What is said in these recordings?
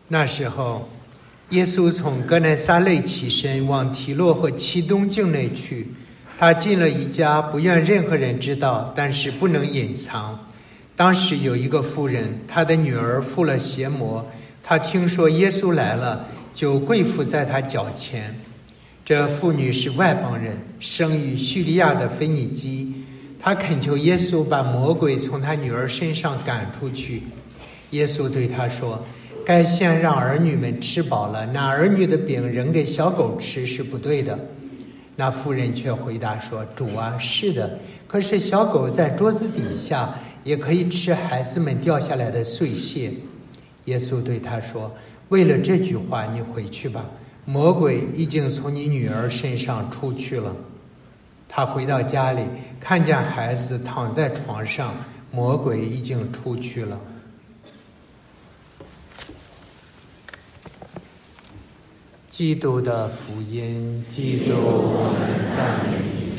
那时候，耶稣从哥乃撒勒起身，往提洛和齐东境内去。他进了一家，不愿任何人知道，但是不能隐藏。当时有一个妇人，她的女儿附了邪魔，她听说耶稣来了，就跪伏在他脚前。这妇女是外邦人，生于叙利亚的腓尼基。她恳求耶稣把魔鬼从她女儿身上赶出去。耶稣对她说：该先让儿女们吃饱了，拿儿女的饼扔给小狗吃是不对的。那妇人却回答说：主啊，是的，可是小狗在桌子底下也可以吃孩子们掉下来的碎屑。耶稣对他说：为了这句话，你回去吧，魔鬼已经从你女儿身上出去了。他回到家里，看见孩子躺在床上，魔鬼已经出去了。基督的福音。基督，我们赞美你。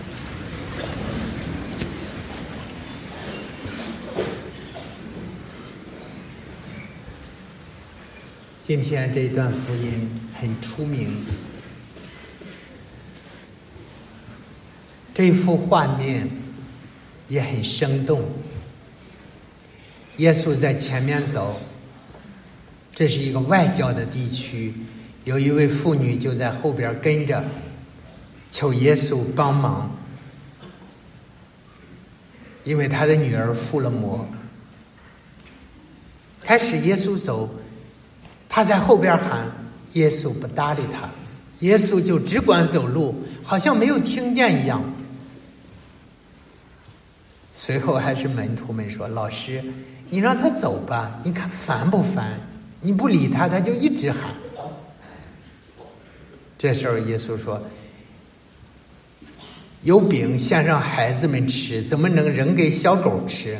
今天这一段福音很出名，这幅画面也很生动。耶稣在前面走，这是一个外郊的地区，有一位妇女就在后边跟着，求耶稣帮忙，因为他的女儿附了魔。开始耶稣走，他在后边喊，耶稣不搭理他，耶稣就只管走路，好像没有听见一样。随后还是门徒们说：老师，你让他走吧，你看烦不烦？你不理他，他就一直喊。这时候耶稣说：有饼先让孩子们吃，怎么能扔给小狗吃？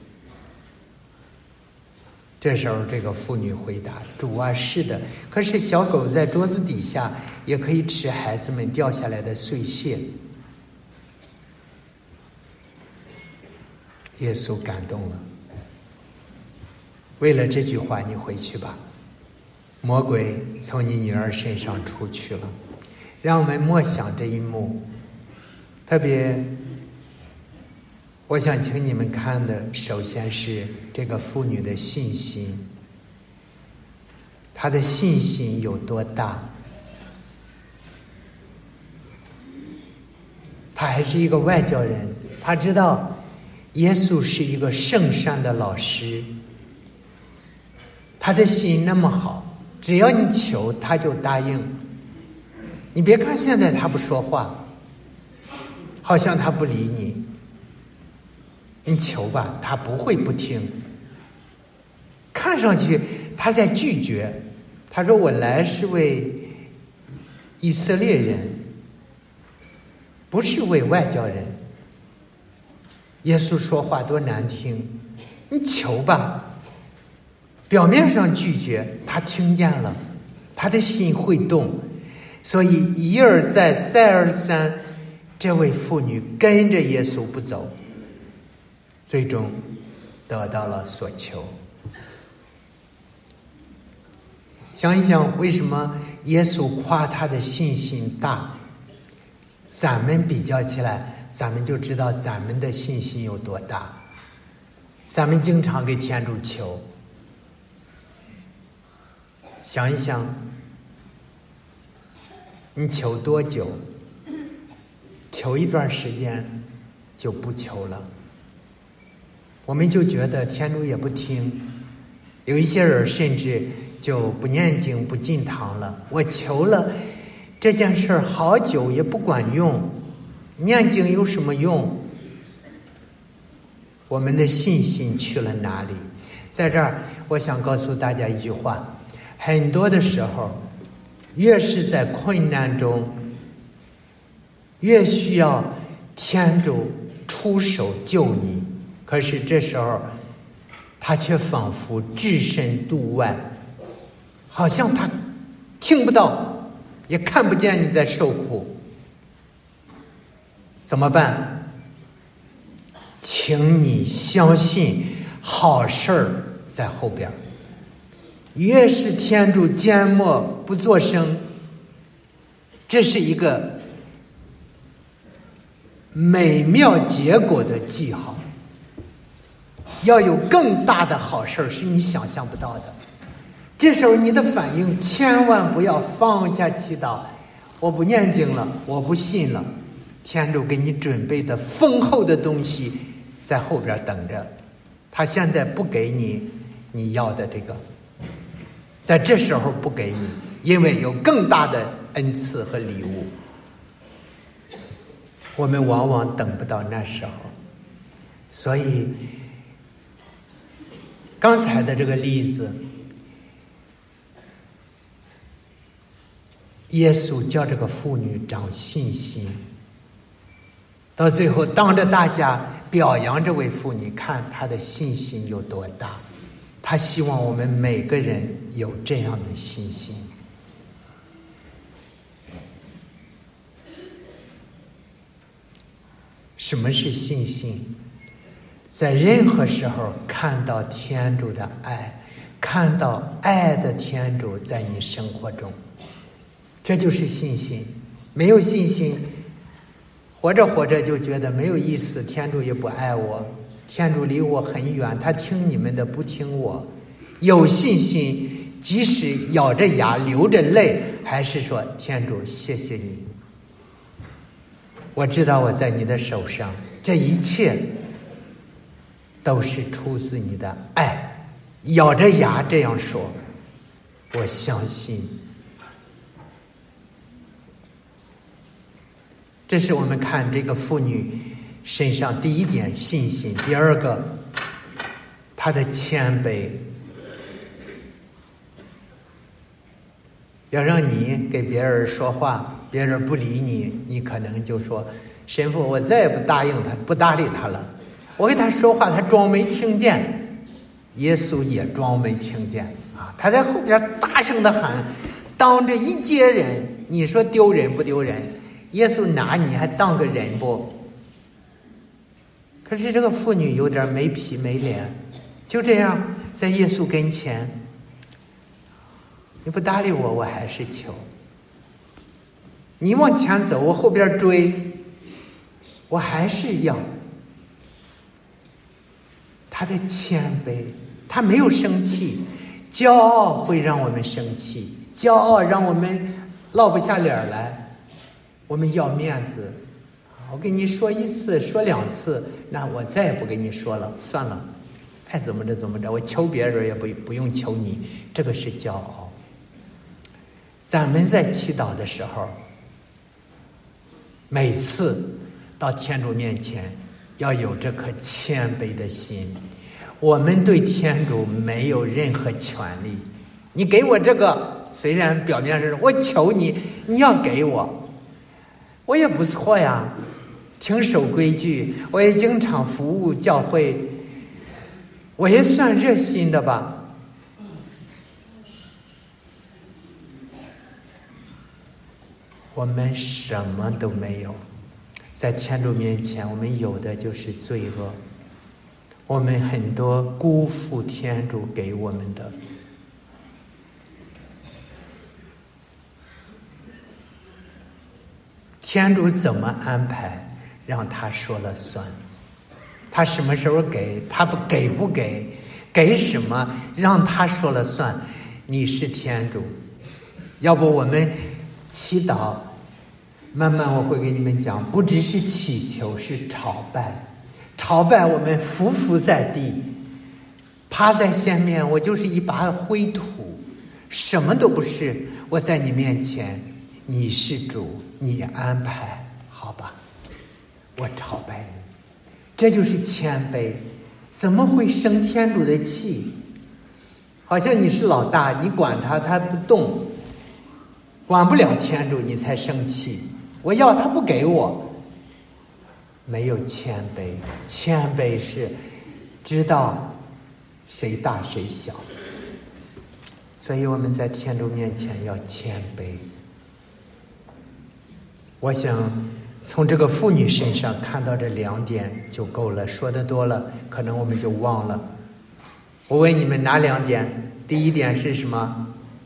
这时候这个妇女回答：主啊，是的，可是小狗在桌子底下也可以吃孩子们掉下来的碎屑。耶稣感动了，为了这句话，你回去吧，魔鬼从你女儿身上出去了。让我们默想这一幕。特别我想请你们看的，首先是这个妇女的信心。她的信心有多大？她还是一个外教人，她知道耶稣是一个圣善的老师，她的心那么好，只要你求，他就答应。你别看现在他不说话，好像他不理你，你求吧，他不会不听。看上去他在拒绝，他说我来是为以色列人，不是为外教人。耶稣说话多难听，你求吧。表面上拒绝，他听见了，他的心会动。所以一而再再而三，这位妇女跟着耶稣不走，最终得到了所求。想一想，为什么耶稣夸他的信心大？咱们比较起来，咱们就知道咱们的信心有多大。咱们经常给天主求，想一想，你求多久？求一段时间就不求了。我们就觉得天主也不听，有一些人甚至就不念经不进堂了。我求了这件事好久也不管用，念经有什么用？我们的信心去了哪里？在这儿我想告诉大家一句话，很多的时候越是在困难中，越需要天主出手救你，可是这时候他却仿佛置身度外，好像他听不到也看不见你在受苦。怎么办？请你相信好事儿在后边， 越是天主缄默不作声，这是一个美妙结果的记号。要有更大的好事是你想象不到的。这时候你的反应千万不要放下祈祷，我不念经了，我不信了。天主给你准备的丰厚的东西在后边等着，他现在不给你你要的这个，在这时候不给你，因为有更大的恩赐和礼物。我们往往等不到那时候。所以刚才的这个例子，耶稣叫这个妇女长信心，到最后当着大家表扬这位妇女，看她的信心有多大。他希望我们每个人有这样的信心。什么是信心？在任何时候看到天主的爱，看到爱的天主在你生活中，这就是信心。没有信心，活着活着就觉得没有意思，天主也不爱我，天主离我很远，他听你们的不听我。有信心，即使咬着牙流着泪，还是说天主谢谢你，我知道我在你的手上，这一切都是出自你的爱。咬着牙这样说，我相信。这是我们看这个妇女身上第一点信心。第二个，她的谦卑。要让你给别人说话，别人不理你，你可能就说神父，我再也不答应他，不搭理他了。我给他说话，他装没听见。耶稣也装没听见啊！他在后边大声的喊，当着一街人，你说丢人不丢人？耶稣拿你还当个人不？可是这个妇女有点没皮没脸，就这样在耶稣跟前，你不搭理我，我还是求。你往前走，我后边追，我还是要。他的谦卑，他没有生气。骄傲会让我们生气，骄傲让我们落不下脸来，我们要面子。我跟你说一次，说两次，那我再也不跟你说了，算了，爱怎么着怎么着，我求别人也不用求你，这个是骄傲。咱们在祈祷的时候，每次到天主面前要有这颗谦卑的心。我们对天主没有任何权利，你给我这个，虽然表面上我求你，你要给我，我也不错呀，挺守规矩，我也经常服务教会，我也算热心的吧。我们什么都没有，在天主面前，我们有的就是罪恶。我们很多辜负天主给我们的。天主怎么安排，让他说了算。他什么时候给，他不给，给什么，让他说了算。你是天主。要不我们祈祷，慢慢我会给你们讲，不只是祈求，是朝拜。朝拜我们匍匐在地，趴在下面，我就是一把灰土，什么都不是。我在你面前，你是主，你安排，好吧，我朝拜你。这就是谦卑。怎么会生天主的气？好像你是老大，你管他，他不动，管不了天主，你才生气。我要他不给我，没有谦卑。谦卑是知道谁大谁小，所以我们在天主面前要谦卑。我想从这个妇女身上看到这2点就够了，说的多了可能我们就忘了。我问你们哪2点？ 第一点是什么？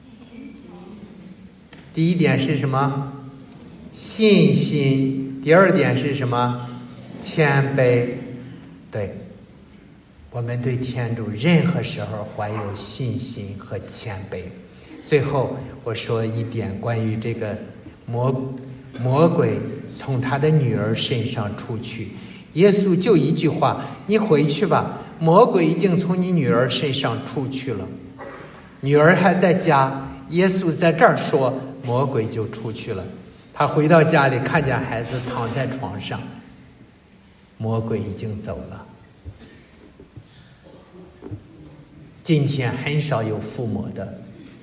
第一点是什么？信心。第二点是什么？谦卑。对，我们对天主任何时候怀有信心和谦卑。最后我说一点关于这个魔鬼从他的女儿身上出去，耶稣就一句话：你回去吧，魔鬼已经从你女儿身上出去了。女儿还在家，耶稣在这儿说，魔鬼就出去了。他回到家里，看见孩子躺在床上，魔鬼已经走了。今天很少有附魔的，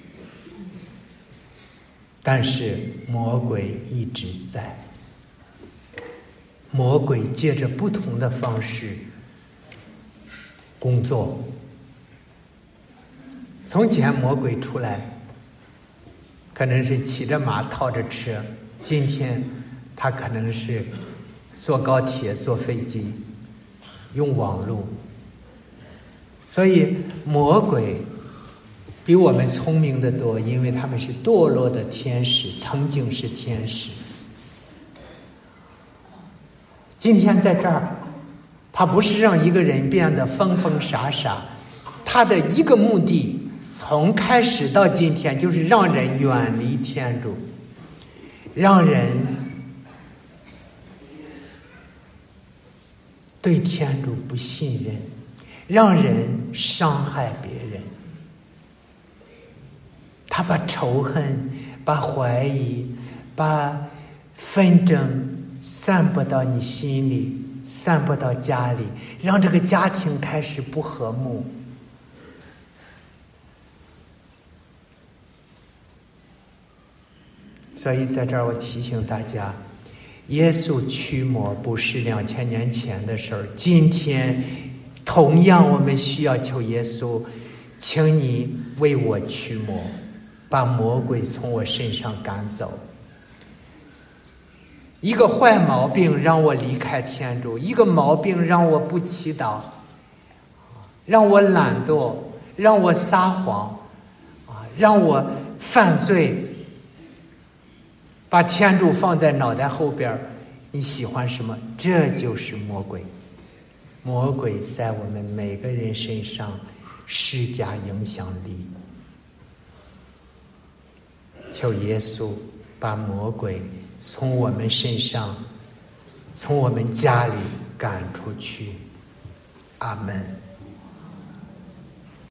但是魔鬼一直在。魔鬼借着不同的方式工作。从前魔鬼出来可能是骑着马套着车，今天他可能是坐高铁坐飞机用网络。所以魔鬼比我们聪明得多，因为他们是堕落的天使，曾经是天使。今天在这儿，他不是让一个人变得疯疯傻傻，他的一个目的从开始到今天就是让人远离天主，让人对天主不信任，让人伤害别人。他把仇恨、把怀疑、把纷争散播到你心里，散播到家里，让这个家庭开始不和睦。所以在这儿我提醒大家，耶稣驱魔不是2000年前的事儿，今天同样我们需要求耶稣，请你为我驱魔，把魔鬼从我身上赶走。一个坏毛病让我离开天主，一个毛病让我不祈祷，让我懒惰，让我撒谎，让我犯罪，把天主放在脑袋后边。你喜欢什么？这就是魔鬼。魔鬼在我们每个人身上施加影响力。求耶稣把魔鬼从我们身上，从我们家里赶出去。阿门。